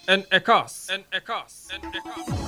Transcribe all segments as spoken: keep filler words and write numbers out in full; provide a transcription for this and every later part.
انعکاس انعکاس انعکاس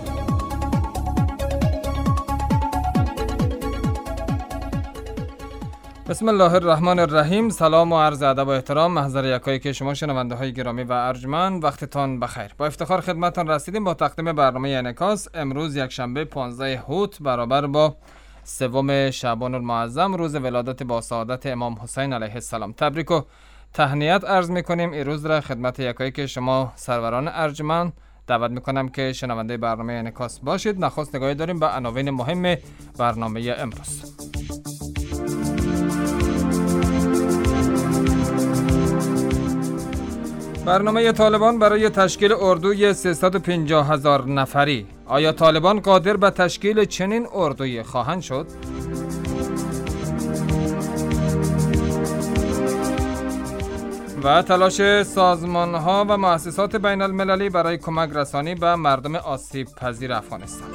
بسم الله الرحمن الرحیم. سلام و عرض ادب و احترام محضر یکایی که شما شنونده های گرامی و ارجمند، وقتتان بخیر. با افتخار خدمتتان رسیدیم با تقدیم برنامه انعکاس. امروز یک شنبه پانزده هوت برابر با سوم شعبان المعظم، روز ولادت با سعادت امام حسین علیه السلام. تبریک و تهنیت عرض میکنیم. این روز را خدمت یکایی که شما سروران ارجمند دعوت میکنم که شنونده برنامه انعکاس باشید. نخست نگاهی داریم به عناوین مهم برنامه امروز. برنامه طالبان برای تشکیل اردوی سیصد و پنجاه هزار نفری. آیا طالبان قادر به تشکیل چنین اردوی خواهند شد؟ و تلاش سازمان‌ها و مؤسسات بین المللی برای کمک رسانی به مردم آسیب پذیر افغانستان.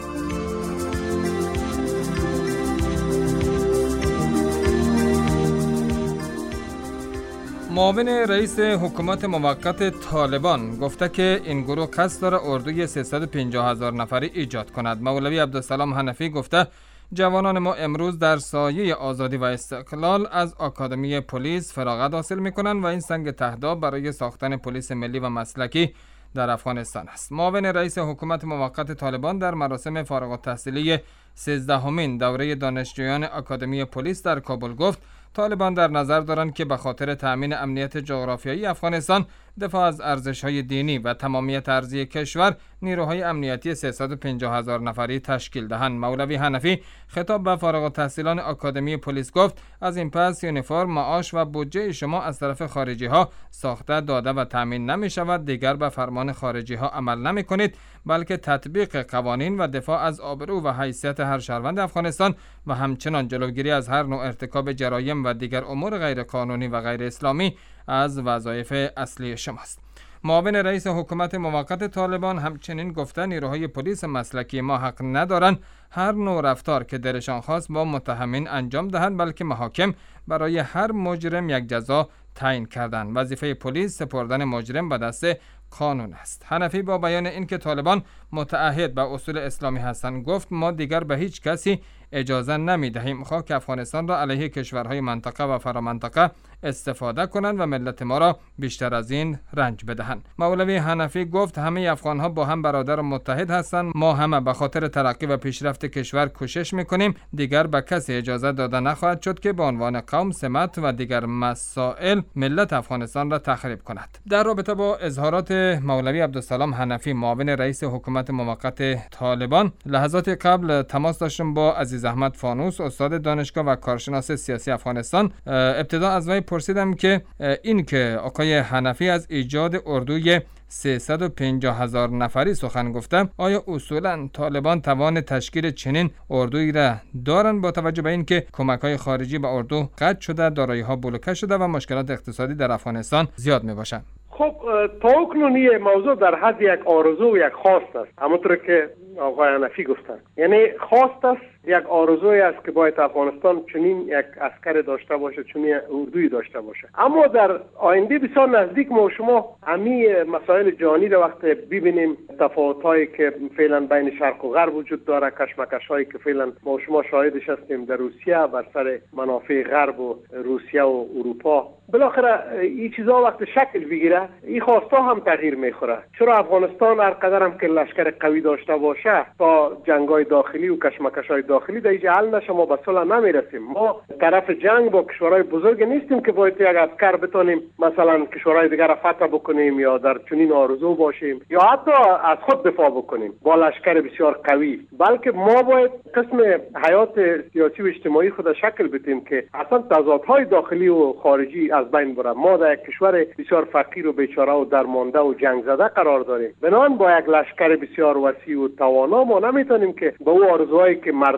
معاون رئیس حکومت موقت طالبان گفته که این گروه قصد دارد اردوی سیصد و پنجاه هزار نفری ایجاد کند. مولوی عبدالسلام حنفی گفته جوانان ما امروز در سایه آزادی و استقلال از آکادمی پلیس فراغت حاصل می‌کنند و این سنگ تهداب برای ساختن پلیس ملی و مسلکی در افغانستان است. معاون رئیس حکومت موقت طالبان در مراسم فارغ التحصیلی سیزدهمین دوره دانشجویان آکادمی پلیس در کابل گفت طالبان در نظر دارند که به خاطر تأمین امنیت جغرافیایی افغانستان، دفاع از ارزش‌های دینی و تمامیت ارضی کشور نیروهای امنیتی سیصد و پنجاه هزار نفری تشکیل دهند. مولوی حنفی خطاب به فارغ التحصیلان آکادمی پلیس گفت از این پس یونیفرم، معاش و بودجه شما از طرف خارجی ها ساخته، داده و تامین نمی شود. دیگر به فرمان خارجی ها عمل نمی کنید، بلکه تطبیق قوانین و دفاع از آبرو و حیثیت هر شهروند افغانستان و همچنان جلوگیری از هر نوع ارتکاب جرایم و دیگر امور غیر قانونی و غیر اسلامی از وظایف اصلی شماست. معاون رئیس حکومت موقت طالبان همچنین گفته نیروهای پلیس مسلکی ما حق ندارند هر نوع رفتار که دلشان خواست با متهمین انجام دهند، بلکه محاکم برای هر مجرم یک جزا تعیین کردند. وظیفه پلیس سپردن مجرم به دست قانون است. حنفی با بیان اینکه طالبان متعهد به اصول اسلامی هستند گفت ما دیگر به هیچ کسی اجازه نمی دهیم خاک افغانستان را علیه کشورهای منطقه و فرامنطقه استفاده کنند و ملت ما را بیشتر از این رنج بدهند. مولوی حنفی گفت همه افغانها با هم برادر و متحد هستند. ما همه به خاطر ترقی و پیشرفت کشور کوشش میکنیم. دیگر به کسی اجازه داده نخواهد شد که به عنوان قوم، سمت و دیگر مسائل ملت افغانستان را تخریب کند. در رابطه با اظهارات مولوی عبدالسلام حنفی معاون رئیس حکومت موقت طالبان، لحظات قبل تماس داشتم با عزیز احمد فانوس، استاد دانشگاه و کارشناس سیاسی افغانستان. ابتدا از وی پرسیدم که این که آقای حنفی از ایجاد اردوی سیصد و پنجاه هزار نفری سخن گفتم، آیا اصولا طالبان توان تشکیل چنین اردویی را دارند با توجه به اینکه کمک‌های خارجی به اردو قطع شده، دارایی‌ها بلوکه شده و مشکلات اقتصادی در افغانستان زیاد میباشند؟ خب تا اکنون این موضوع در حد یک آرزو و یک خواست است، همونطور که آقای حنفی گفتند. یعنی خواست است، یک آرزوی است که باید افغانستان چنین یک عسکر داشته باشه، چنین اردویی داشته باشه. اما در آینده بسیار نزدیک ما و شما همین مسائل جهانی را وقت ببینیم، تفاوت‌هایی که فعلا بین شرق و غرب وجود داره، کشمکش‌هایی که فعلا ما و شما شاهدش هستیم در روسیه بر سر منافع غرب و روسیه و اروپا، بالاخره این چیزا وقت شکل بگیره این خواستا هم تغییر میخوره. چرا افغانستان هر قدر هم که لشکر قوی داشته باشه تا جنگ‌های داخلی و کشمکش‌های داخلی در اینجا حل نشه ما به صلح نمیرسیم. ما طرف جنگ با کشورهای بزرگ نیستیم که باید یک عسکر بتونیم مثلا کشورهای دیگر را فتح بکنیم یا در چنین آرزو باشیم یا حتی از خود دفاع بکنیم با لشکر بسیار قوی، بلکه ما باید قسم حیات سیاسی و اجتماعی خود شکل بدیم که اصلا تضادهای داخلی و خارجی از بین بره. ما در یک کشور بسیار فقیر و بیچاره و درمانده و جنگ زده قرار داریم. بنابراین با یک لشکر بسیار وسیع و توانا ما نمیتونیم که به او آرزوهایی که مرد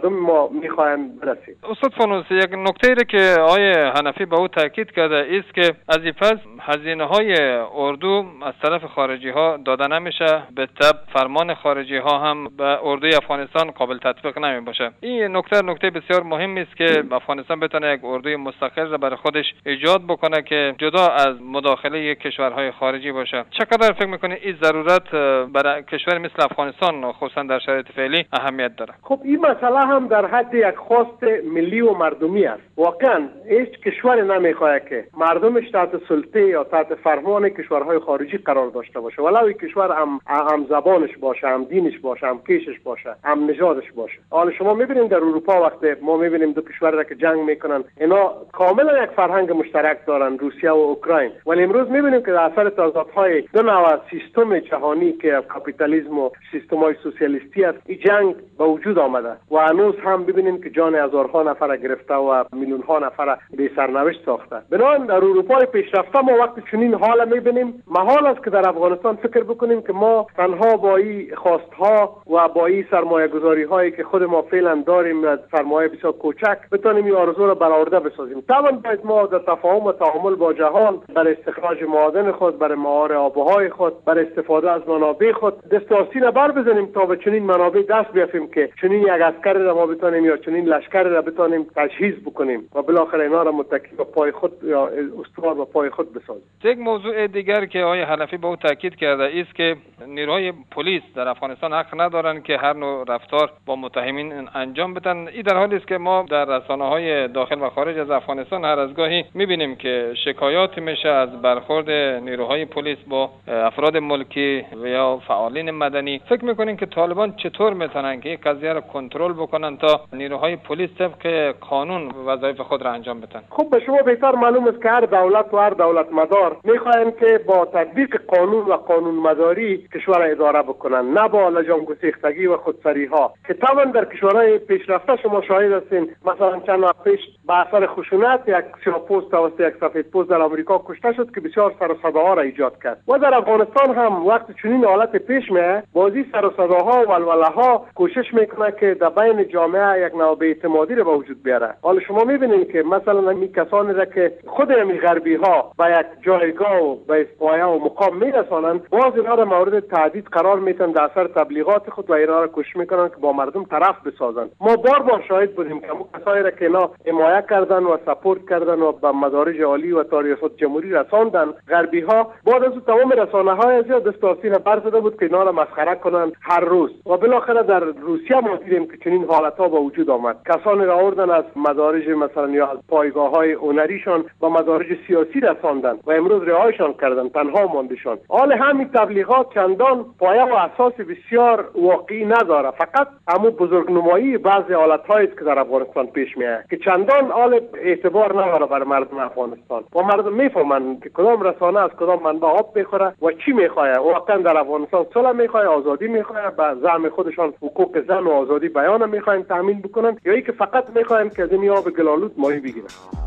مردم ما میخواهند برسید. استاد فانوسی، یک نکته ای که آقای حنفی به او تاکید کرده است که از این پس هزینه های اردو از طرف خارجی ها داده نمیشه، به تبع فرمان خارجی ها هم به اردوی افغانستان قابل تطبیق نمی باشه. این نکته نکته بسیار مهمی است که افغانستان بتونه یک اردوی مستقل را برای خودش ایجاد بکنه که جدا از مداخله کشورهای خارجی باشه. چقدر فکر میکنید این ضرورت برای کشور مثل افغانستان خصوصا در شرایط فعلی اهمیت داره؟ خب این مسئله هم در حد یک خواست ملی و مردمی است. واقعا هیچ کشور نمیخواد که مردمش تحت سلطه یا تحت فرمان کشورهای خارجی قرار داشته باشه، ولو این کشور هم هم زبانش باشه، هم دینش باشه، هم کشش باشه، هم نژادش باشه. حالا شما میبینید در اروپا وقتی ما میبینیم دو کشور را که جنگ میکنن، اینا کاملا یک فرهنگ مشترک دارن، روسیه و اوکراین، ولی امروز میبینیم که در اثر تضادهای دو نوع سیستم جهانی که کاپیتالیسم و سیستم‌های سوسیالیستی است، این جنگ به وجود آمده و هنوز هم ببینیم که جان هزارها نفر گرفته و میلیون‌ها نفر به سرنوشت ساخته. بنابراین در اروپای پیشرفته ما وقتی چنین حال میبینیم، محال است که در افغانستان فکر بکنیم که ما تنها با این خواستها و با این سرمایه‌گذاری هایی که خود ما فعلا داریم از سرمایه بسیار کوچک بتونیم این آرزو را برآورده بسازیم. طبعا باید ما در تفاهم و تعامل با جهان برای استخراج معادن خود، برای مهار آبهای خود، برای استفاده از منابع خود دست آستین بر بزنیم تا به چنین منابع دست بیافیم که چنین یک عسکر را ما بتونیم یا چنین لشکر را بتونیم تجهیز بکنیم و بالاخره اینا را متکی به پای خود یا استوار به پای خود بسازیم. یک موضوع دیگر که آقای حنفی به او تاکید کرده است که نیروهای پلیس در افغانستان حق ندارند که هر نوع رفتار با متهمین انجام بدن. این در حالی است که ما در رسانه‌های داخل و خارج از افغانستان هر از گاهی می‌بینیم که شکایات میشه از برخورد نیروهای پلیس با افراد ملکی و یا فعالین مدنی. فکر می‌کنین که طالبان چطور میتونن که این قضیه را کنترل بکنن تا نیروهای پلیس طبق قانون وظایف خود را انجام بدن؟ خب به شما بهتر معلوم است که هر دولت و هر دولت مدار می‌خواهند که با تطبیق قانون و قانون مداری کشور اداره بکنن، نه با لجام گسیختگی و خودسری‌ها که طبعا در کشورهای پیشرفته شما شاهد هستین. مثلا چند وقت پیش به اثر خشونت یک سیاه‌پوست توسط یک سفیدپوست در آمریکا کشته شد که بسیار سر و صداها را ایجاد کرد و در افغانستان هم وقتی چنین حالت پیش میاد بازی سر و صداها و ولوله‌ها کوشش میکنه که در بین جامعه یک نوع بی‌اعتمادی را به وجود بیاره. حالا شما میبینید که مثلا این کسانی را که خود این غربی‌ها به یک جایگاه و به پایه و مقام میرسانند، باز اینا را مورد تهدید قرار میدن در اثر تبلیغات خود و اینا را کوشش میکنن که با مردم طرف بسازن. ما بار بار شاهد بودیم که اون کسایی را که اینا حمایت کردن و سپورت کردن و به مدارج عالی و تاریخ جمهوری رساندن، غربی‌ها بعد از تمام رسانه‌های از دست آستین برزده بود که اینا را مسخره کنن هر روز و بالاخره در روسیه ما دیدیم که چنین حالت‌ها به وجود آمد. کسانی را آوردن از مدارج مثلا یا از پایگاه‌های هنریشان با مدارج سیاسی رساندن و امروز رهایشان کردن، تنها ماندشان. حال همین تبلیغات چندان پایه و اساس بسیار واقعی نداره، فقط همون بزرگنمایی بعضی حالت‌هایی است که در افغانستان پیش میاد که چندان حال اعتبار نداره برای مردم افغانستان و مردم میفهمن که کدام رسانه از کدام منبع آب میخوره و چی میخواد. واقعا در افغانستان صلح میخواد، آزادی میخواد، به زعم خودشان حقوق زن و آزادی بیان میخوان تامین بکنن یا اینکه فقط میخوان که از این آب گلالود ماهی بگیرن.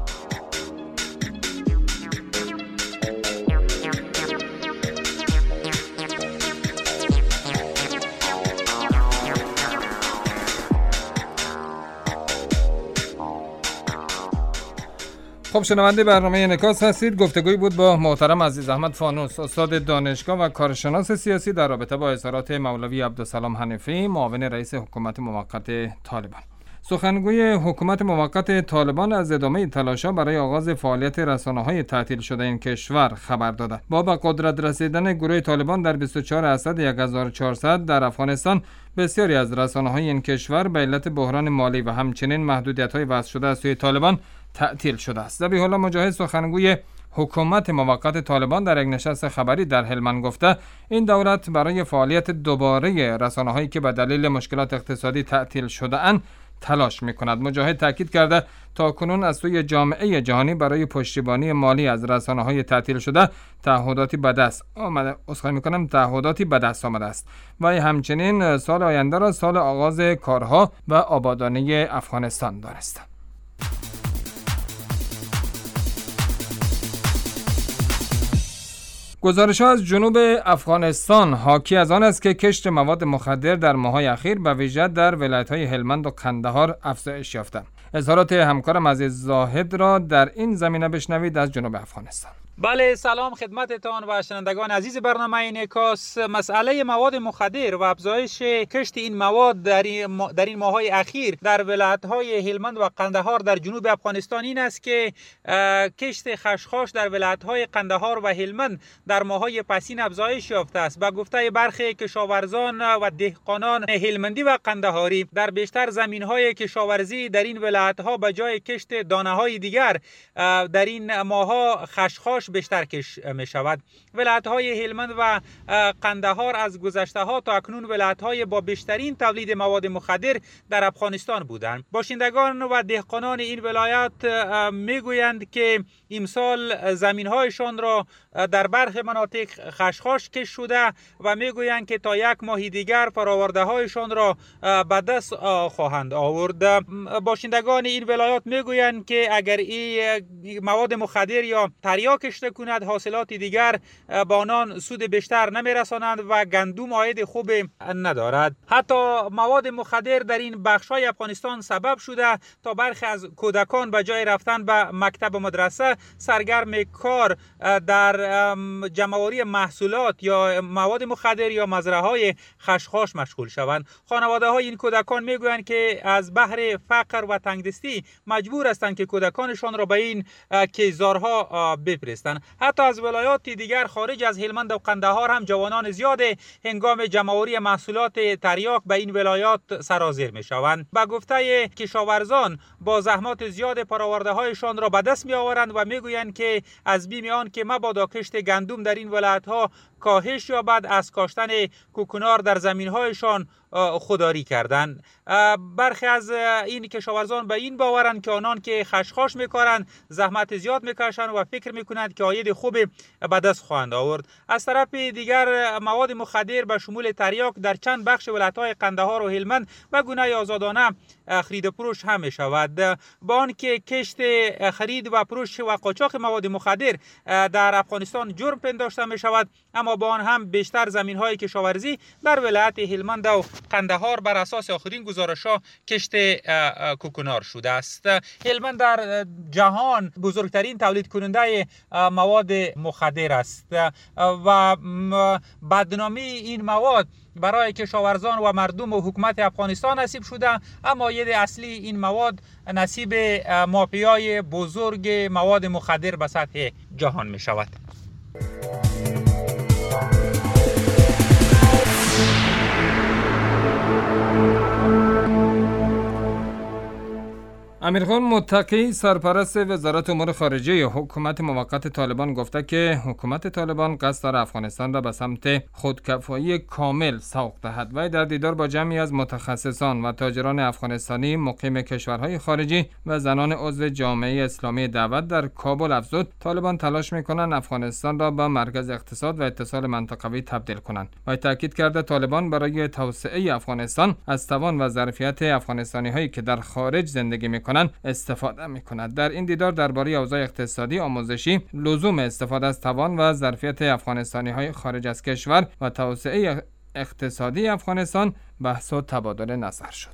خب شنونده برنامه انعکاس هستید. گفتگوی بود با محترم عزیز احمد فانوس، استاد دانشگاه و کارشناس سیاسی در رابطه با اظهارات مولوی عبدالسلام حنفی، معاون رئیس حکومت موقت طالبان. سخنگوی حکومت موقت طالبان از ادامه تلاش‌ها برای آغاز فعالیت رسانه‌های تعطیل شده این کشور خبر داده. با به قدرت رسیدن گروه طالبان در بیست و چهار اسد هزار و چهارصد در افغانستان، بسیاری از رسانه‌های این کشور به علت بحران مالی و همچنین محدودیت‌های وضع شده از سوی طالبان تعطیل شده است. ذبیح الله مجاهد، سخنگوی حکومت موقت طالبان، در یک نشست خبری در هلمند گفته این دولت برای فعالیت دوباره رسانه‌هایی که به دلیل مشکلات اقتصادی تعطیل شده اند تلاش می‌کند. مجاهد تاکید کرده تاکنون از سوی جامعه جهانی برای پشتیبانی مالی از رسانه‌های تعطیل شده تعهداتی به دست آمده اسخای می‌کنم تعهداتی به دست آمده است و همچنین سال آینده را سال آغاز کارها و آبادانی افغانستان دانسته. گزارش‌ها از جنوب افغانستان حاکی از آن است که کشت مواد مخدر در ماه‌های اخیر به ویژه در ولایت‌های هلمند و قندهار افزایش یافته. اظهارات همکارم عزیز زاهد را در این زمینه بشنوید از جنوب افغانستان. بله، سلام خدمتتان و شنوندگان عزیز برنامه اینکاس. مسئله مواد مخدر و افزایش کشت این مواد در این, در این ماه‌های اخیر در ولایت‌های هلمند و قندهار در جنوب افغانستان این است که کشت خشخاش در ولایت‌های قندهار و هلمند در ماه‌های پسین افزایش یافته است. به گفته برخی کشاورزان و دهقانان هلمندی و قندهاری، در بیشتر زمین‌های کشاورزی در این ولایت‌ها به جای کشت دانه‌های دیگر در این ماه‌ها خشخاش بیشتر کش می شود. ولایت‌های هلمند و قندهار از گذشته‌ها تا اکنون ولایت‌های با بیشترین تولید مواد مخدر در افغانستان بودند. باشندگان و دهقانان این ولایت میگویند که امسال زمین‌هایشان را در برخی مناطق خشخاش کش شده و میگویند که تا یک ماه دیگر فرآورده‌هایشان را به دست خواهند آورد. باشندگان این ولایت میگویند که اگر این مواد مخدر یا تریاک کشت کند، حاصلات دیگر با آنان سود بیشتر نمیرسانند و گندم عاید خوب ندارد. حتی مواد مخدر در این بخش‌های افغانستان سبب شده تا برخی از کودکان به جای رفتن به مکتب و مدرسه سرگرم کار در جمع‌آوری محصولات یا مواد مخدر یا مزرعه‌های خشخاش مشغول شوند. خانواده‌های این کودکان میگویند که از بحر فقر و تنگدستی مجبور هستند که کودکانشان را به این کیزارها بفرستند. حتی از ولایات دیگر خارج از هلمند و قندهار هم جوانان زیاد هنگام جمع‌آوری محصولات تریاک به این ولایات سرازیر می‌شوند. به گفته کشاورزان با زحمات زیاد پرآورده‌هایشان را به دست می‌آورند و می‌گویند که از بیم آن که مبادا کشت گندم در این ولایت‌ها کاهش یابد، از کاشتن کوکنار در زمین‌هایشان خودداری کردند. برخی از این کشاورزان به این باورند که آنان که خشخاش می‌کارند زحمت زیاد می‌کشند و فکر می‌کنند که عاید خوب به دست خواهند آورد. از طرف دیگر مواد مخدر به شمول تریاک در چند بخش ولایت‌های قندهار و هلمند به گونه آزادانه خرید و فروش هم می‌شود. با آنکه کشت، خرید و فروش و قاچاق مواد مخدر در افغانستان جرم پنداشته می‌شود، اما با آن هم بیشتر زمین‌های کشاورزی در ولایت هلمند و قندهار بر اساس آخرین گزارش‌ها کشت کوکنار شده است. هلمند در جهان بزرگترین تولید کننده مواد مخدر است و بدنامی این مواد برای کشاورزان و مردم و حکومت افغانستان نصیب شده، اما ید اصلی این مواد نصیب مافیای بزرگ مواد مخدر به سطح جهان می شود. امیرخان متقی سرپرست وزارت امور خارجه حکومت موقت طالبان گفته که حکومت طالبان قصد دارد افغانستان را به سمت خودکفایی کامل سوق دهد. و در دیدار با جمعی از متخصصان و تاجران افغانستانی مقیم کشورهای خارجی و زنان عضو جامعه اسلامی دعوت در کابل افزود طالبان تلاش میکنند افغانستان را به مرکز اقتصاد و اتصال منطقوی تبدیل کنند. و تاکید کرده طالبان برای توسعه افغانستان از توان و ظرفیت افغانستانی هایی که در خارج زندگی میکنند استفاده میکند. در این دیدار درباره اوضاع اقتصادی، آموزشی، لزوم استفاده از توان و ظرفیت افغانستانی های خارج از کشور و توسعه اقتصادی افغانستان بحث و تبادل نظر شد.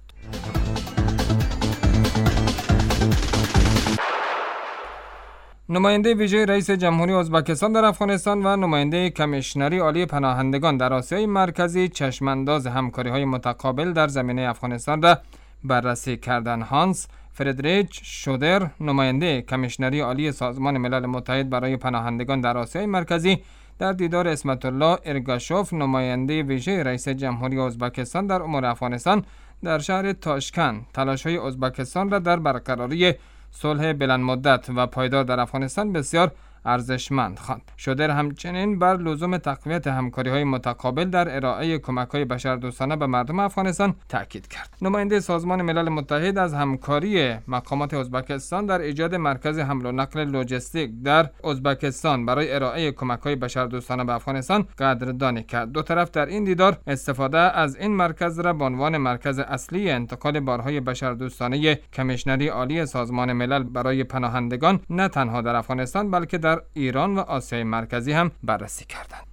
نماینده ویژه رئیس جمهوری ازبکستان در افغانستان و نماینده کمیشنری عالی پناهندگان در آسیای مرکزی چشمانداز همکاری‌های متقابل در زمینه افغانستان را بررسی کردند. هانس فردریچ شودر، نماینده کمیشنری عالی سازمان ملل متحد برای پناهندگان در آسیای مرکزی، در دیدار اسمت الله ارگاشوف، نماینده ویژه رئیس جمهوری ازبکستان در امور افغانستان در شهر تاشکند، تلاش‌های ازبکستان را در برقراری صلح بلند مدت و پایدار در افغانستان بسیار ارزشمند خواند. شودر همچنین بر لزوم تقویت همکاری‌های متقابل در ارائه کمک‌های بشردوستانه به مردم افغانستان تاکید کرد. نماینده سازمان ملل متحد از همکاری مقامات ازبکستان در ایجاد مرکز حمل و نقل لوجستیک در ازبکستان برای ارائه کمک‌های بشردوستانه به افغانستان قدردانی کرد. دو طرف در این دیدار استفاده از این مرکز را به عنوان مرکز اصلی انتقال بارهای بشردوستانه کمیشنری عالی سازمان ملل برای پناهندگان نه تنها در افغانستان بلکه در در ایران و آسیای مرکزی هم بررسی کردند.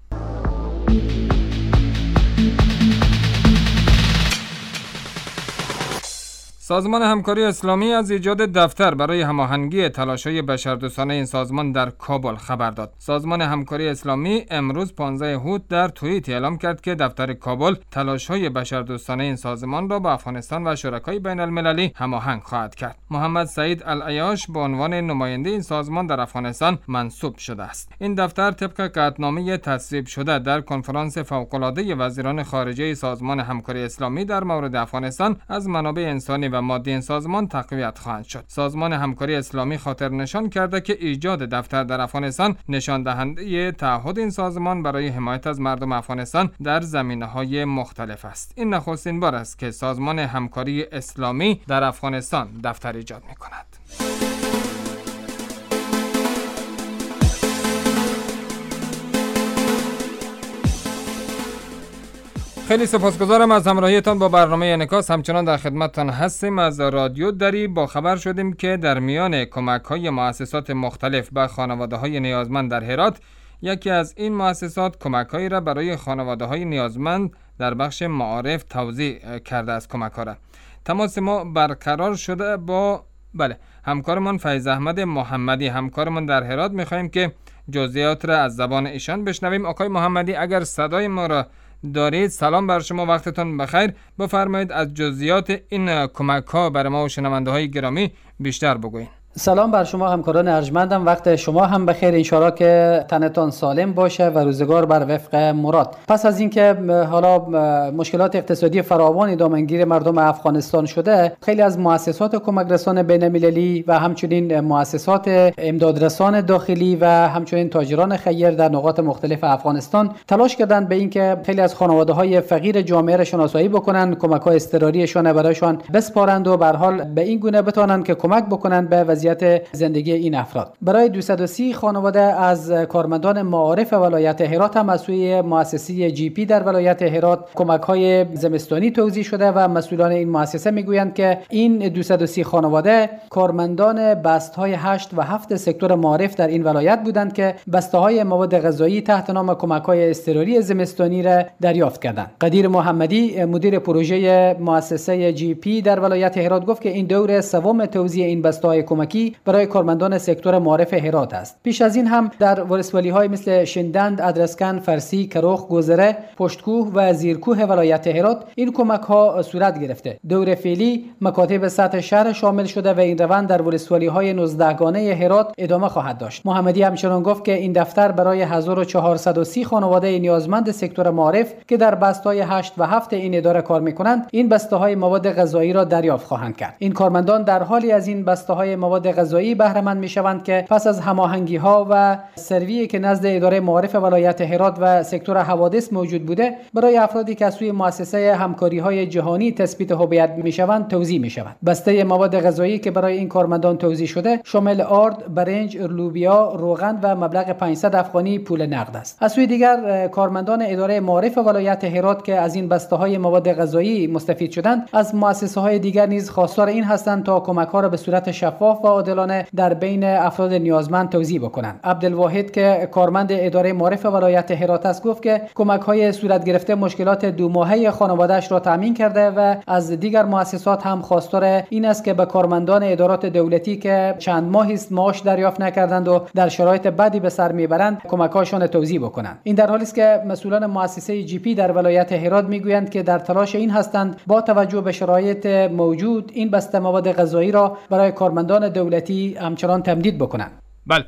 سازمان همکاری اسلامی از ایجاد دفتر برای هماهنگی تلاش‌های بشردوستانه این سازمان در کابل خبر داد. سازمان همکاری اسلامی امروز پانزده هوت در توییت اعلام کرد که دفتر کابل تلاش‌های بشردوستانه این سازمان را با افغانستان و شرکای بین المللی هماهنگ خواهد کرد. محمد سعید العیاش به عنوان نماینده این سازمان در افغانستان منصوب شده است. این دفتر طبق قطعنامه تصویب شده در کنفرانس فوق‌العاده وزیران خارجه سازمان همکاری اسلامی در مورد افغانستان از منابع انسانی و مادی این سازمان تقویت خواهد شد. سازمان همکاری اسلامی خاطر نشان کرده که ایجاد دفتر در افغانستان نشان دهنده تعهد این سازمان برای حمایت از مردم افغانستان در زمینه‌های مختلف است. این نخستین بار است که سازمان همکاری اسلامی در افغانستان دفتر ایجاد می‌کند. خیلی سپاسگزارم از همراهیتان با برنامه انعکاس. همچنان در خدمتتان هستیم. از رادیو دری با خبر شدیم که در میان کمک‌های مؤسسات مختلف به خانواده‌های نیازمند در هرات، یکی از این مؤسسات کمک‌هایی را برای خانواده‌های نیازمند در بخش معارف توزیع کرده است. کمک‌ها را تماس ما برقرار شده با بله همکارمان فیض احمد محمدی، همکارمان در هرات. می‌خوایم که جزئیات را از زبان ایشان بشنویم. آقای محمدی، اگر صدای ما را دارید، سلام بر شما، وقتتون بخیر. بفرمایید از جزئیات این کمک ها برای ما و شنونده های گرامی بیشتر بگویید. سلام بر شما همکاران ارجمندم، وقت شما هم بخیر، انشالله که تنتان سالم باشه و روزگار بر وفق مراد. پس از اینکه حالا مشکلات اقتصادی فراوانی دامنگیر مردم افغانستان شده، خیلی از مؤسسات کمک رسان بین المللی و همچنین مؤسسات امدادرسان داخلی و همچنین تاجران خیر در نقاط مختلف افغانستان تلاش کردند به اینکه خیلی از خانواده‌های فقیر جامعه را شناسایی بکنن، کمک‌های اضطراریشان برایشان بسپارند و به هر حال به این گونه بتوانند که کمک بکنند به وضعیت زندگی این افراد. برای دویست و سی خانواده از کارمندان معارف ولایت هرات هم از سوی مؤسسه جی پی در ولایت هرات کمک‌های زمستانی توزیع شده و مسئولان این مؤسسه میگویند که این دویست و سی خانواده کارمندان بسته‌های هشت و هفت سکتور معارف در این ولایت بودند که بسته‌های مواد غذایی تحت نام کمک‌های اضطراری زمستانی را دریافت کردند. قدیر محمدی مدیر پروژه مؤسسه جی پی در ولایت هرات گفت که این دور سوم توزیع این بسته‌های کمکی برای کارمندان سکتور معارف هرات است. پیش از این هم در ولسوالی‌های مثل شندند، ادرسکن، فرسی، کروخ، گوزره، پشتکوه و زیرکوه ولایت هرات این کمک‌ها صورت گرفته. دور فعلی مکاتب سطح شهر شامل شده و این روند در ولسوالی‌های نوزده گانه هرات ادامه خواهد داشت. محمدی همچنین گفت که این دفتر برای هزار و چهارصد و سی خانواده نیازمند سکتور معارف که در بسته‌های هشت و هفت این اداره کار می‌کنند، این بسته‌های مواد غذایی را دریافت خواهند کرد. این کارمندان در حالی از این بسته‌های مواد غذایی بهره مند میشوند که پس از هماهنگی ها و سروی که نزد اداره معارف ولایت هرات و سکتور حوادث موجود بوده برای افرادی که از سوی مؤسسه همکاری های جهانی تثبیت هویت میشوند توزیع میشوند. بسته مواد غذایی که برای این کارمندان توزیع شده شامل آرد، برنج، لوبیا، روغن و مبلغ پانصد افغانی پول نقد است. از سوی دیگر کارمندان اداره معارف ولایت هرات که از این بسته های مواد غذایی مستفید شدند از مؤسسه های دیگر نیز خواستار این هستند تا کمک ها را به صورت شفاف و عادلانه در بین افراد نیازمند توزیع بکنند. عبدالواحد که کارمند اداره معارف ولایت هرات است گفت که کمک‌های صورت گرفته مشکلات دو ماهه خانواده‌اش را تامین کرده و از دیگر مؤسسات هم خواستار این است که به کارمندان ادارات دولتی که چند ماهی است معاش دریافت نکردند و در شرایط بدی به سر میبرند کمک‌هاشان توزیع بکنند. این در حالی است که مسئولان مؤسسه جی پی در ولایت هرات میگویند که در تلاش این هستند با توجه به شرایط موجود این بسته مواد غذایی را برای کارمندان دولتی همچنان تمدید بکنند. بله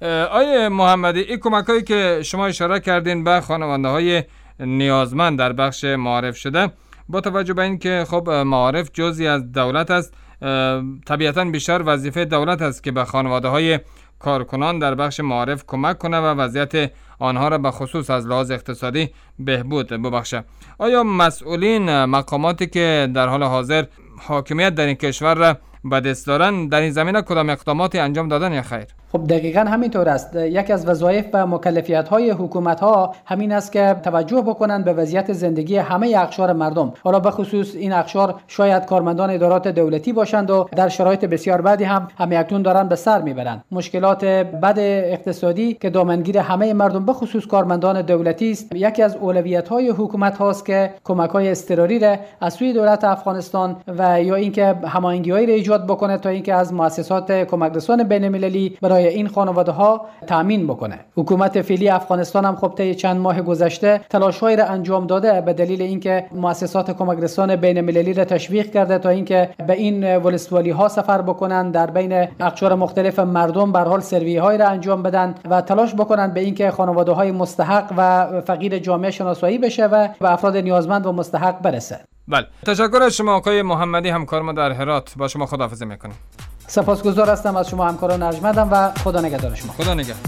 آیه محمدی، این کمک‌هایی که شما اشاره کردین به خانواده‌های نیازمند در بخش معارف شده، با توجه به اینکه خب معارف جزئی از دولت است، طبیعتاً بیشتر وظیفه دولت است که به خانواده‌های کارکنان در بخش معارف کمک کنه و وضعیت آنها را به خصوص از لحاظ اقتصادی بهبود ببخشه. آیا مسئولین مقاماتی که در حال حاضر حاکمیت در این کشور را به دست دارن در این زمینه کدام اقداماتی انجام دادن یا خیر؟ خب دقیقاً همینطور است. یکی از وظایف و مکلفیت‌های حکومت‌ها همین است که توجه بکنند به وضعیت زندگی همه اقشار مردم. حالا به خصوص این اقشار شاید کارمندان ادارات دولتی باشند و در شرایط بسیار بدی هم همیکنون دارن به سر میبرند. مشکلات بد اقتصادی که دامنگیر همه مردم به خصوص کارمندان دولتی است، یکی از اولویت‌های حکومت هاست که کمک‌های اضطراری را از سوی دولت افغانستان و یا اینکه هماهنگی‌هایی را ایجاد بکنه تا اینکه از مؤسسات کمکرسان بین‌المللی برای این خانواده‌ها تامین بکنه. حکومت فعلی افغانستان هم خب طی چند ماه گذشته تلاش‌هایی را انجام داده به دلیل اینکه مؤسسات کمکرسان بین‌المللی را تشویق کرده تا اینکه به این ولسوالی‌ها سفر بکنن، در بین اقشار مختلف مردم به هر حال سروی‌هایی را انجام بدن و تلاش بکنن به اینکه خانواده‌های مستحق و فقیر جامعه شناسایی بشه و به افراد نیازمند و مستحق برسه. بله، تشکر از شما آقای محمدی، همکار ما در هرات. با شما خداحافظی میکنیم. سپاسگزار هستم از شما همکاران ارجمندم و خدا نگهدار شما. خدا نگهدار.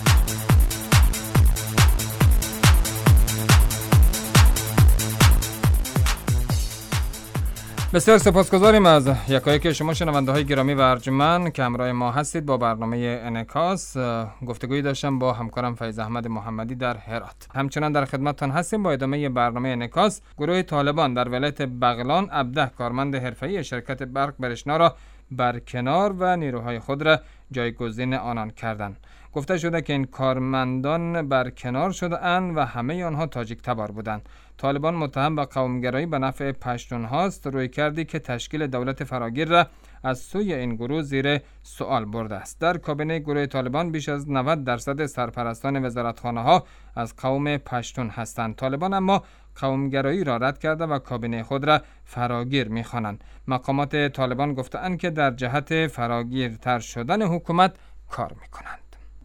بسیار سپاسگزاریم از یکایک شما شنونده های گرامی و ارجمند که همراه ما هستید. با برنامه انعکاس گفتگویی داشتم با همکارم فیض احمد محمدی در هرات. همچنان در خدمتتان هستیم با ادامه برنامه انعکاس. گروه طالبان در ولایت بغلان هفده کارمند حرفه‌ای شرکت برق برشنا را برکنار و نیروهای خود را جایگزین آنان کردند. گفته شده که این کارمندان برکنار شده اند و همه آنها تاجیک تبار بودند. طالبان متهم به قومگرایی به نفع پشتون هاست، روی کردی که تشکیل دولت فراگیر را از سوی این گروه زیر سوال برده است. در کابینه گروه طالبان بیش از نود درصد سرپرستان وزارتخانه ها از قوم پشتون هستند. طالبان اما قومگرایی را رد کرده و کابینه خود را فراگیر می‌خوانند. مقامات طالبان گفتند که در جهت فراگیرتر شدن حکومت کار می‌کنند.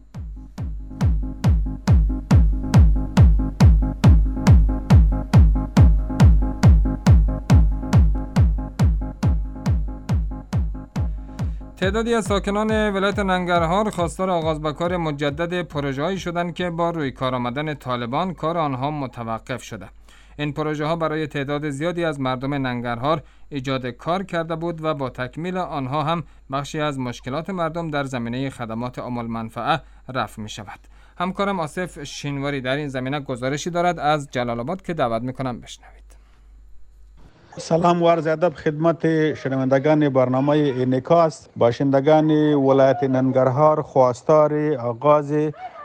تعدادی از ساکنان ولایت ننگرهار خواستار آغاز به کار مجدد پروژه‌ای شدند که با روی کار آمدن طالبان کار آنها متوقف شده. این پروژه ها برای تعداد زیادی از مردم ننگرهار ایجاد کار کرده بود و با تکمیل آنها هم بخشی از مشکلات مردم در زمینه خدمات عام المنفعه رفع می شود. همکارم آصف شینواری در این زمینه گزارشی دارد از جلال آباد که دعوت می کنم بشنوید. سلام و عرض ادب خدمت شنوندگان برنامه انعکاس. باشندگان ولایت ننگرهار خواستار آغاز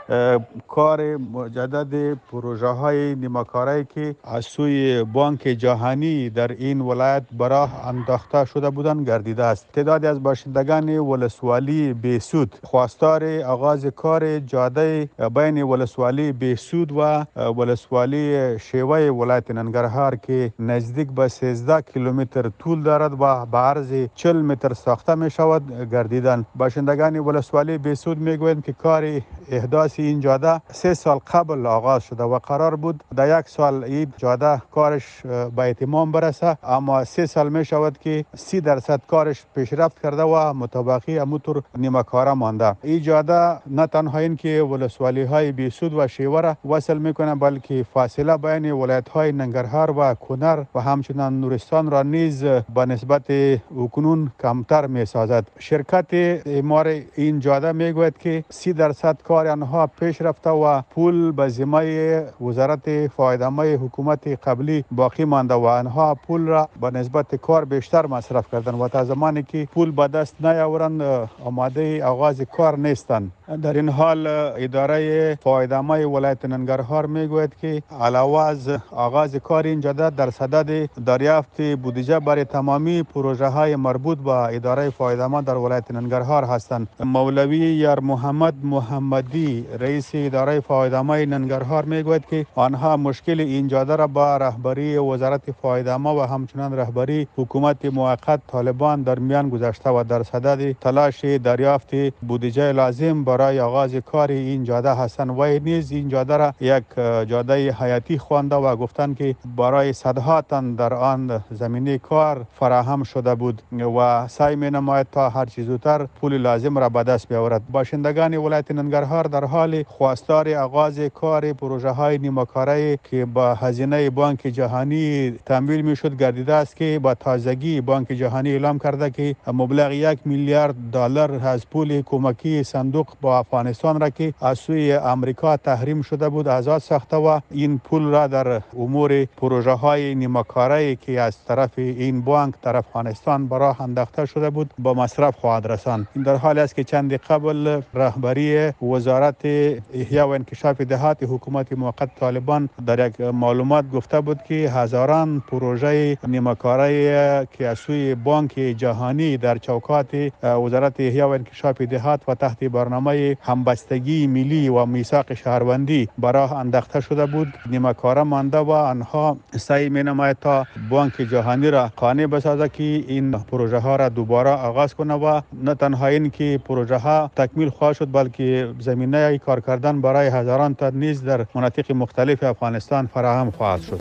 کار مجدد پروژه های نیمه‌کاره که از سوی بانک جهانی در این ولایت براه انداخته شده بودند گردیده است. تعدادی از باشندگان ولسوالی بیسود خواستار آغاز کار جاده بین ولسوالی بیسود و ولسوالی شیوه ولایت ننگرهار که نزدیک به سیزده کیلومتر طول دارد و به عرض چهل متر ساخته می شود گردیدند. باشندگان ولسوالی بیسود می گویند که کار احداث این جاده سه سال قبل آغاز شده و قرار بود در یک سال این جاده کارش به اتمام برسه، اما سه سال می شود که سی درصد کارش پیشرفت کرده و متبقی همونطور نیمه کاره مانده. این جاده نه تنها این که ولسوالی های بیسود و شیوه را وصل میکنه بلکه فاصله بین ولایت های ننگرهار و کنر و همچنان نورستان را نیز به نسبت اکنون کمتر می سازد. شرکت اعمار این جاده می گوید که سی درصد کار آنها پیش رفته و پول به ذمه وزارت فایده‌مند حکومت قبلی باقی مانده و آنها پول را به نسبت کار بیشتر مصرف کردن و تا زمانی که پول به دست نیاورند آماده آغاز کار نیستند. در این حال اداره فایده‌مند ولایت ننگرهار میگوید که علاوه از آغاز کار این جاده در صدد دریافت بودجه برای تمامی پروژه های مربوط به اداره فایده‌مند در ولایت ننگرهار هستند. مولوی یار محمد محمدی رئیس اداره فایده‌مند ننگرهار میگوید که آنها مشکل این جاده را با رهبری وزارت فایده‌مند و همچنان رهبری حکومت موقت طالبان در میان گذاشته و در صدد تلاش دریافت بودجه لازم برای آغاز کار این جاده هستند و نیز این جاده را یک جاده حیاتی خوانده و گفتند که برای صدها تن در آن زمینه کار فراهم شده بود و سعی می نماید تا هر چیز زودتر پول لازم را به دست بیاورد. باشندگان ولایت ننگرهار در حال حال خواستار آغاز کار پروژه های نیمه‌کاره که با هزینه بانک جهانی تمویل میشد گردیده است که با تازگی بانک جهانی اعلام کرده که مبلغ یک میلیارد دلار از پول کمکی صندوق با افغانستان را که از سوی امریکا تحریم شده بود آزاد ساخته و این پول را در امور پروژه های نیمه‌کاره که از طرف این بانک در افغانستان برای انداخته شده بود با مصرف خواهد رساند. این در حالی است که چند قبل رهبری وزارت احیا و انکشاف دهات حکومت موقت طالبان در یک معلومات گفته بود که هزاران پروژه نیمه‌کاره که از سوی بانک جهانی در چوکات وزارت احیا و انکشاف دهات و تحت برنامه همبستگی ملی و میثاق شهروندی برای انداخته شده بود نیمه‌کاره مانده و آنها سعی می‌نماید تا بانک جهانی را قانع بسازد که این پروژه ها را دوباره آغاز کنه و نه تنها این که پروژه ها تکمیل خواهد شد بلکه زمینه کار کردن برای هزاران تا نیز در مناطق مختلف افغانستان فراهم خواهد شد.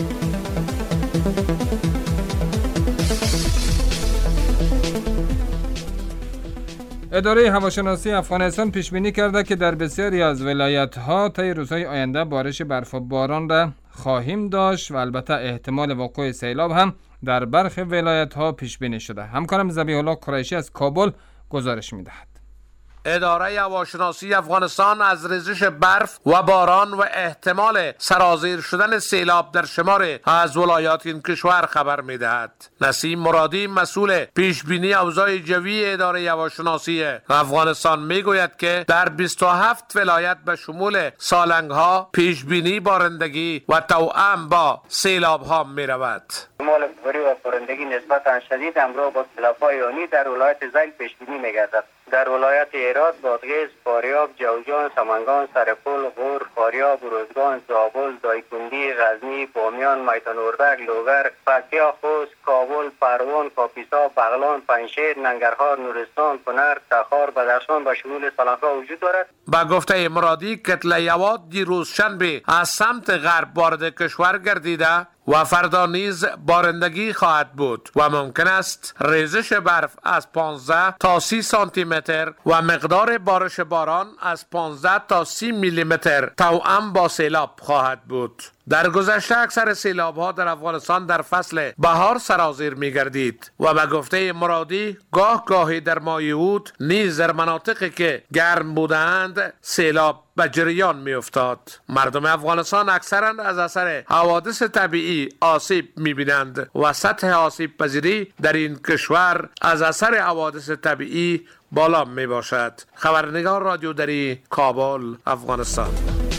اداره هواشناسی افغانستان پیش بینی کرده که در بسیاری از ولایت‌ها طی روزهای آینده بارش برف و باران را خواهیم داشت و البته احتمال وقوع سیلاب هم در برخی ولایت‌ها پیش بینی شده. همکارم ذبیح الله قریشی از کابل گزارش می‌دهد. اداره هواشناسی افغانستان از ریزش برف و باران و احتمال سرازیر شدن سیلاب در شمار از ولایات این کشور خبر می‌دهد. نسیم مرادی مسئول پیش بینی اوضاع جوی اداره هواشناسی افغانستان میگوید که در بیست و هفت ولایت به شمول سالنگ‌ها پیش بینی بارندگی و توأم با سیلاب‌ها می‌رود. احتمال باری و بارندگی نسبتاً شدید همراه با سیلاب‌های آنی در ولایت زیل پیش بینی می‌گردد. در ولایت هرات، بادغیس، فاریاب، جوزجان، سمنگان، سرپل، غور، فاریاب، روزگان، زابل، دایکنډي، غزنی، بامیان، میدان اردک، لوگر، پکتیا، خوست، کابل، پروان، کاپیسا، بغلان، پنجشیر، ننگرهار، نورستان، کنر، تخار، بدخشان و شمول سالنگ‌ها وجود دارد. با گفته مرادی کتله یواد دیروز شنبه از سمت غرب وارد کشور گردیده و فردا نیز بارندگی خواهد بود و ممکن است ریزش برف از پانزده تا سی سانتی متر و مقدار بارش باران از پانزده تا سی میلی متر توأم با سیلاب خواهد بود. در گذشته اکثر سیلاب ها در افغانستان در فصل بهار سرازیر می گردید و به گفته مرادی گاه گاهی در ماه اوت نیز در مناطقی که گرم بودند سیلاب به جریان می افتاد. مردم افغانستان اکثرا از اثر حوادث طبیعی آسیب می بینند و سطح آسیب پذیری در این کشور از اثر حوادث طبیعی بالا می باشد. خبرنگار رادیو دری، کابل، افغانستان.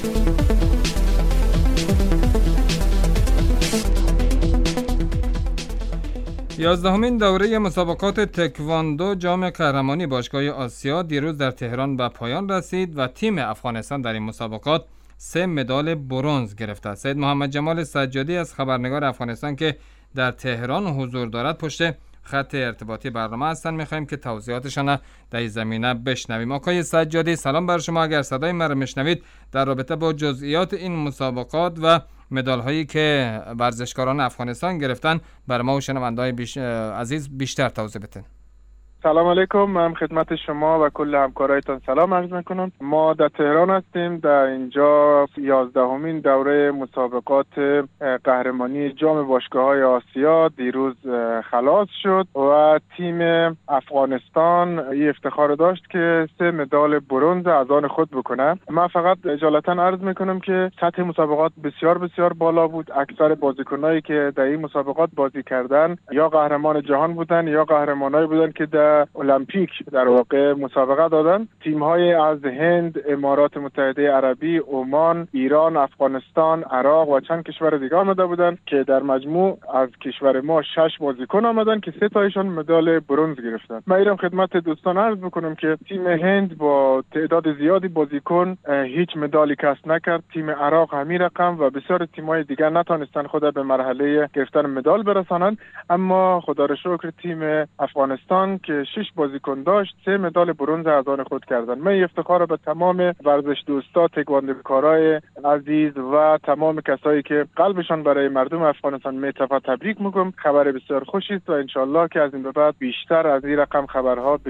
یازدهمین دوره مسابقات تکواندو جام قهرمانی باشگاه آسیا دیروز در تهران به پایان رسید و تیم افغانستان در این مسابقات سه مدال برنز گرفته است. سید محمد جمال سجادی از خبرنگار افغانستان که در تهران حضور دارد پشت خط ارتباطی برنامه هستند. می‌خوایم که توضیحاتشان در این زمینه بشنویم. آقای سجادی سلام بر شما. اگر صدای من را میشنوید در رابطه با جزئیات این مسابقات و مدال هایی که ورزشکاران افغانستان گرفتن بر ما و شنونده‌های بیش... عزیز بیشتر توضیح بدین. سلام علیکم، من خدمت شما و کل همکارایتان سلام عرض میکنم. ما در تهران هستیم. در اینجا یازدهمین دوره مسابقات قهرمانی جام باشگاه‌های آسیا دیروز خلاص شد و تیم افغانستان این افتخار داشت که سه مدال برنز از آن خود بکنه. من فقط اجالتا عرض میکنم که سطح مسابقات بسیار بسیار بالا بود. اکثر بازیکنایی که در این مسابقات بازی کردن یا قهرمان جهان بودن یا قهرمانایی بودن که در المپیک در واقع مسابقه دادن. تیم‌های از هند، امارات متحده عربی، عمان، ایران، افغانستان، عراق و چند کشور دیگه آمده بودن که در مجموع از کشور ما شش بازیکن آمدن که سه تایشان مدال برنز گرفتن. من ایرم خدمت دوستان عرض بکنم که تیم هند با تعداد زیادی بازیکن هیچ مدالی کسب نکرد. تیم عراق همین رقم و بسیار تیم‌های دیگه نتونستن خود به مرحله گرفتن مدال برسانند. اما خدا را شکر تیم افغانستان که شش بازیکن داشت سه مدال برنز از آن خود کردن. من افتخار به تمام ورزش دوستا، تکواندوکارای عزیز و تمام کسایی که قلبشان برای مردم افغانستان میتفه تبریک میگم. خبر بسیار خوشی است و انشالله که از این به بعد بیشتر از این رقم خبرها بشنویم.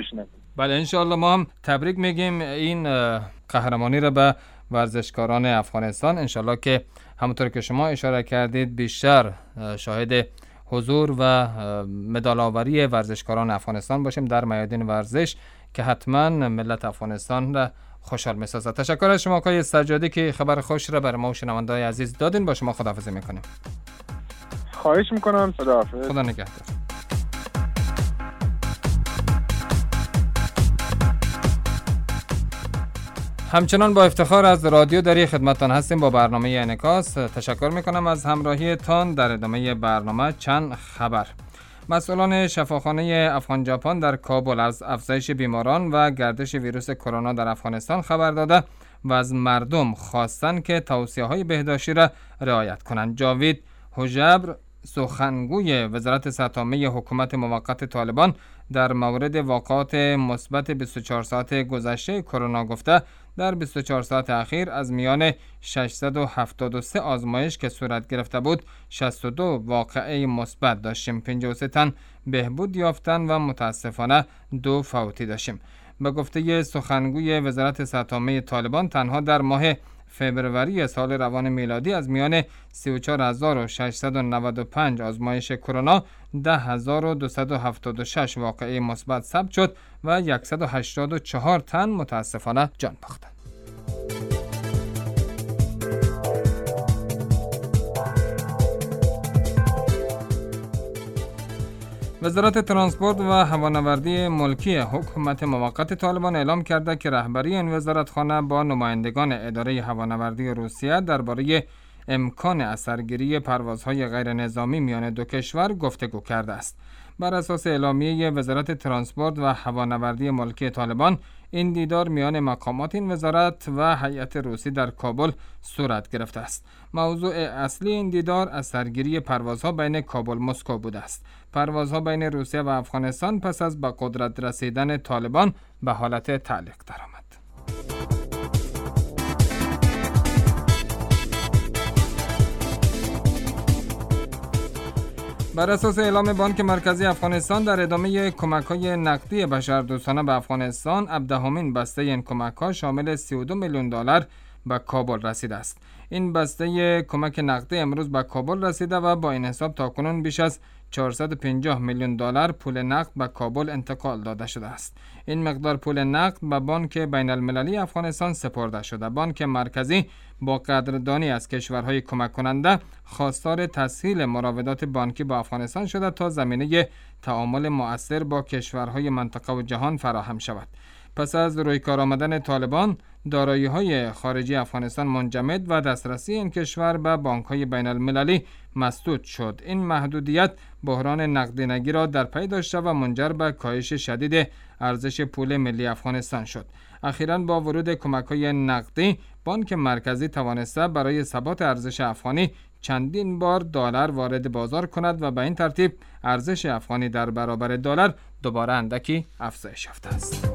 بله انشاءالله ما هم تبریک میگیم این قهرمانی را به ورزشکاران افغانستان. انشاءالله که همونطور که شما اشاره کردید بیشتر شاهد حضور و مدال آوری ورزشکاران افغانستان باشیم در میادین ورزش که حتما ملت افغانستان را خوشحال می‌سازد. تشکر از شما آقای سجادی که خبر خوش را بر ما شنونده‌های عزیز دادین. با شما خداحافظی میکنیم. خواهش میکنم. خداحافظ. خدا نگهدار. همچنان با افتخار از رادیو دری خدمتتان هستیم با برنامه انعکاس. تشکر میکنم از همراهیتان. در ادامه برنامه چند خبر. مسئولان شفاخانه افغان ژاپن در کابل از افزایش بیماران و گردش ویروس کرونا در افغانستان خبر داده و از مردم خواستند که توصیه‌های بهداشتی را رعایت کنند. جاوید حجبر سخنگوی وزارت صحت عامه حکومت موقت طالبان در مورد واقعات مثبت بیست و چهار ساعت گذشته کرونا گفته در بیست و چهار ساعت اخیر از میان ششصد و هفتاد و سه آزمایش که صورت گرفته بود شصت و دو واقعه مثبت داشتیم، پنجاه و سه تن بهبود یافتن و متاسفانه دو فوتی داشتیم. به گفته سخنگوی وزارت صحت عامه طالبان تنها در ماه فوریه سال روان میلادی از میان سی و چهار هزار و ششصد و نود و پنج آزمایش کرونا ده هزار و دویست و هفتاد و شش واقعه مثبت ثبت شد و صد و هشتاد و چهار تن متاسفانه جان باختند. وزارت ترانسپورت و هوانوردی ملکی حکومت موقت طالبان اعلام کرده که رهبری این وزارتخانه با نمایندگان اداره هوانوردی روسیه درباره امکان اثرگیری پروازهای غیر نظامی میان دو کشور گفتگو کرده است. بر اساس اعلامیه وزارت ترانسپورت و هوانوردی ملکی طالبان این دیدار میان مقامات این وزارت و هیئت روسی در کابل صورت گرفته است. موضوع اصلی این دیدار اثرگیری پروازها بین کابل مسکو بوده است. پروازها بین روسیه و افغانستان پس از به قدرت رسیدن طالبان به حالت تعلیق درآمد. بر اساس اعلام بانک مرکزی افغانستان در ادامه کمک‌های نقدی بشردوستانه به افغانستان، هفدهمین بسته این کمک‌ها شامل سی و دو میلیون دلار به کابل رسیده است. این بسته کمک نقدی امروز به کابل رسیده و با این حساب تاکنون بیش از چهارصد و پنجاه میلیون دلار پول نقد به کابل انتقال داده شده است. این مقدار پول نقد به بانک بین المللی افغانستان سپرده شده. بانک مرکزی با قدردانی از کشورهای کمک کننده خواستار تسهیل مراودات بانکی با افغانستان شده تا زمینه تعامل مؤثر با کشورهای منطقه و جهان فراهم شود. پس از روی کار آمدن طالبان، دارایی‌های خارجی افغانستان منجمد و دسترسی این کشور به بانک‌های بین المللی مسدود شد. این محدودیت بحران نقدینگی را در پی داشته و منجر به کاهش شدید ارزش پول ملی افغانستان شد. اخیراً با ورود کمک‌های نقدی، بانک مرکزی توانسته برای ثبات ارزش افغانی چندین بار دلار وارد بازار کند و به این ترتیب ارزش افغانی در برابر دلار دوباره اندکی افزایش یافته است.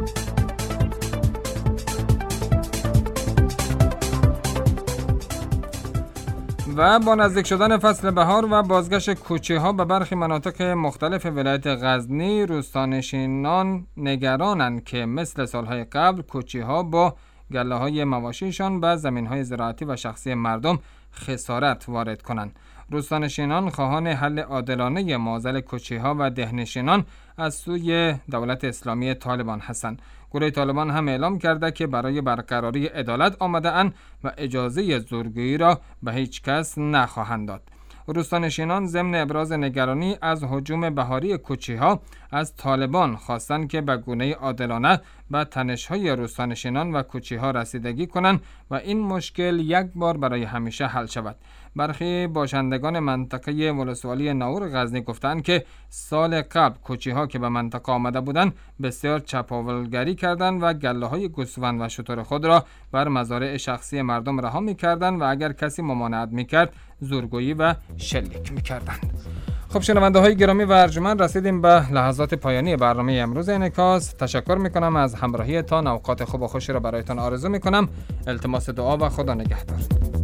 و با نزدیک شدن فصل بهار و بازگشت کوچه‌ها به برخی مناطق مختلف ولایت غزنی، روستانشینان نگرانند که مثل سالهای قبل کوچه‌ها با گله‌های مواشیشان به زمین‌های زراعتی و شخصی مردم خسارت وارد کنند. روستانشینان خواهان حل عادلانه معضل کوچه‌ها و دهنشینان از سوی دولت اسلامی طالبان هستند. گروه طالبان هم اعلام کرده که برای برقراری عدالت آمده اند و اجازه زورگویی را به هیچ کس نخواهند داد. روستانشینان ضمن ابراز نگرانی از هجوم بهاری کوچه‌ها از طالبان خواستند که به گونه عادلانه به تنش‌های روستانشینان و کوچه‌ها رسیدگی کنند و این مشکل یک بار برای همیشه حل شود. برخی باشندگان منطقه ولسوالی ناور غزنی گفتند که سال قبل کوچه‌ها که به منطقه آمده بودند بسیار چپاولگری کردند و گله‌های گوسفند و شتر خود را بر مزارع شخصی مردم رها می‌کردند و اگر کسی ممانعت می‌کرد زورگویی و شلیک می‌کردند. خب شنونده های گرامی و ارجمند، رسیدیم به لحظات پایانی برنامه امروز انعکاس. تشکر میکنم از همراهیتان. اوقات خوب و خوشی را برایتان آرزو میکنم. التماس دعا و خدا نگهدار.